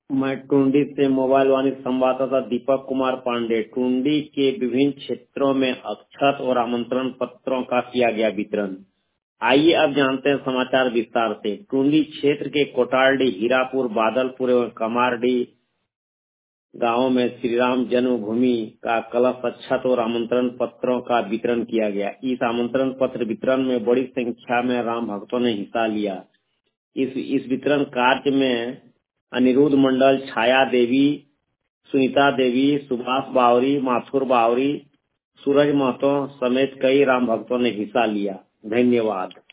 मैं टुंडी से मोबाइल वाणी संवाददाता दीपक कुमार पांडे। टुंडी के विभिन्न क्षेत्रों में अक्षत और आमंत्रण पत्रों का किया गया वितरण। आइए अब जानते हैं समाचार विस्तार से। टुंडी क्षेत्र के कोटारडी, हीरापुर, बादलपुर एवं कमारडी गांवों में श्री राम जन्मभूमि का कलश, अक्षत और आमंत्रण पत्रों का वितरण किया गया। इस आमंत्रण पत्र वितरण में बड़ी संख्या में राम भक्तों ने हिस्सा लिया। इस वितरण कार्य में अनिरुद्ध मंडल, छाया देवी, सुनीता देवी, सुभाष बावरी, माथुर बावरी, सूरज महतो समेत कई राम भक्तों ने हिस्सा लिया। धन्यवाद।